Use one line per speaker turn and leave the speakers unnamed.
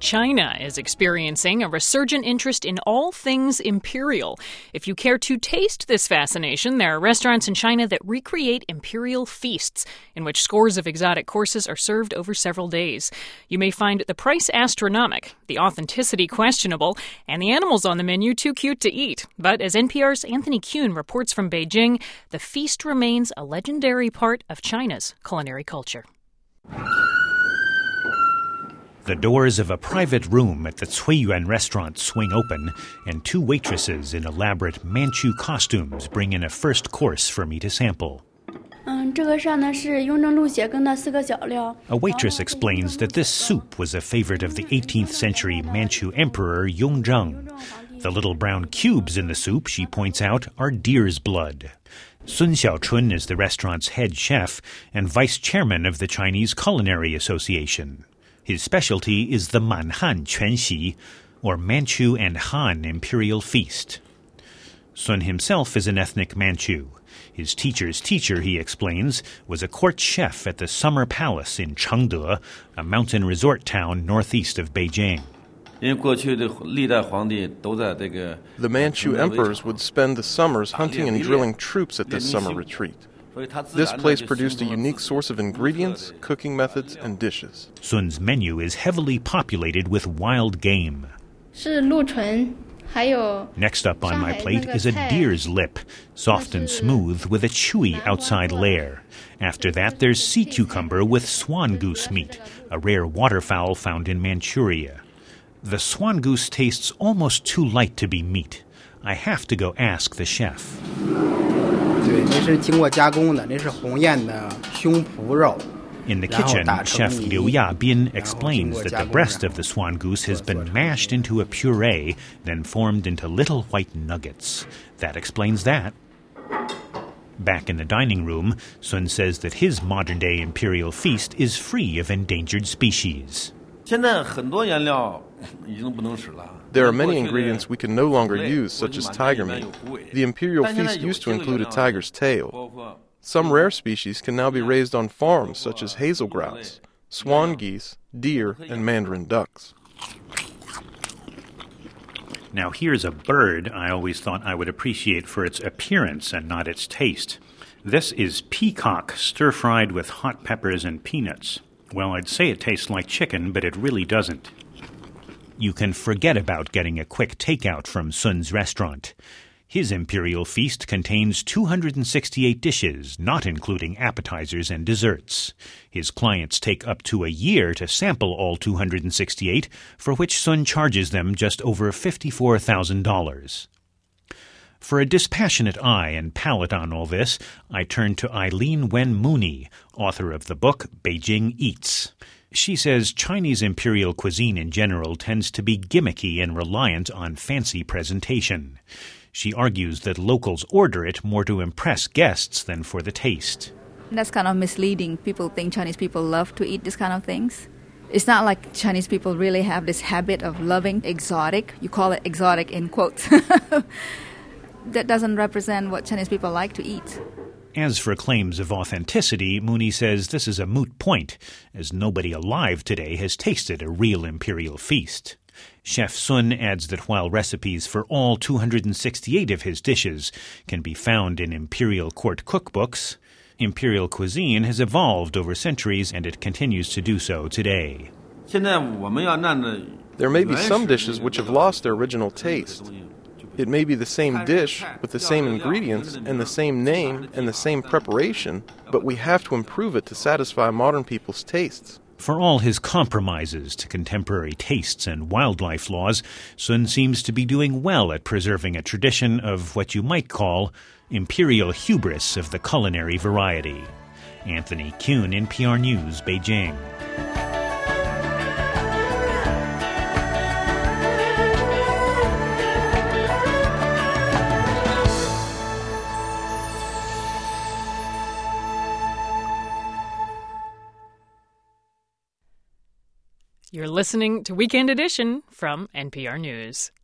China is experiencing a resurgent interest in all things imperial. If you care to taste this fascination, there are restaurants in China that recreate imperial feasts, in which scores of exotic courses are served over several days. You may find the price astronomic, the authenticity questionable, and the animals on the menu too cute to eat. But as NPR's Anthony Kuhn reports from Beijing, the feast remains a legendary part of China's culinary culture.
The doors of a private room at the Cuiyuan restaurant swing open, and two waitresses in elaborate Manchu costumes bring in a first course for me to sample. A waitress explains that this soup was a favorite of the 18th century Manchu emperor Yongzheng. The little brown cubes in the soup, she points out, are deer's blood. Sun Xiaochun is the restaurant's head chef and vice chairman of the Chinese Culinary Association. His specialty is the Manhan Quanxi, or Manchu and Han Imperial Feast. Sun himself is an ethnic Manchu. His teacher's teacher, he explains, was a court chef at the Summer Palace in Chengde, a mountain resort town northeast of Beijing.
The
Manchu emperors would spend the summers hunting and drilling troops at this summer retreat. This place produced a unique source of ingredients, cooking methods, and dishes.
Sun's menu is heavily populated with wild game. Next up on my plate is a deer's lip, soft and smooth with a chewy outside layer. After that, there's sea cucumber with swan goose meat, a rare waterfowl found in Manchuria. The swan goose tastes almost too light to be meat. I have to go ask the chef. In the kitchen, Chef Liu Yabin explains that the breast of the swan goose has been mashed into a puree, then formed into little white nuggets. That explains that. Back in the dining room, Sun says that his modern-day imperial feast is free of endangered species.
There are many ingredients we can no longer use, such as tiger meat. The imperial feast used to include a tiger's tail. Some rare species can now be raised on farms, such as hazel grouse, swan geese, deer, and mandarin ducks.
Now here's a bird I always thought I would appreciate for its appearance and not its taste. This is peacock stir-fried with hot peppers and peanuts. Well, I'd say it tastes like chicken, but it really doesn't. You can forget about getting a quick takeout from Sun's restaurant. His imperial feast contains 268 dishes, not including appetizers and desserts. His clients take up to a year to sample all 268, for which Sun charges them just over $54,000. For a dispassionate eye and palate on all this, I turn to Eileen Wen Mooney, author of the book Beijing Eats. She says Chinese imperial cuisine in general tends to be gimmicky and reliant on fancy presentation. She argues that locals order it more to impress guests than for the taste.
That's kind of misleading. People think Chinese people love to eat this kind of things. It's not like Chinese people really have this habit of loving exotic. You call it exotic in quotes. That doesn't represent what Chinese people like to eat.
As for claims of authenticity, Mooney says this is a moot point, as nobody alive today has tasted a real imperial feast. Chef Sun adds that while recipes for all 268 of his dishes can be found in imperial court cookbooks, imperial cuisine has evolved over centuries and it continues to do so today.
There may be some dishes which have lost their original taste. It may be the same dish with the same ingredients and the same name and the same preparation, but we have to improve it to satisfy modern people's tastes.
For all his compromises to contemporary tastes and wildlife laws, Sun seems to be doing well at preserving a tradition of what you might call imperial hubris of the culinary variety. Anthony Kuhn, NPR News, Beijing.
You're listening to Weekend Edition from NPR News.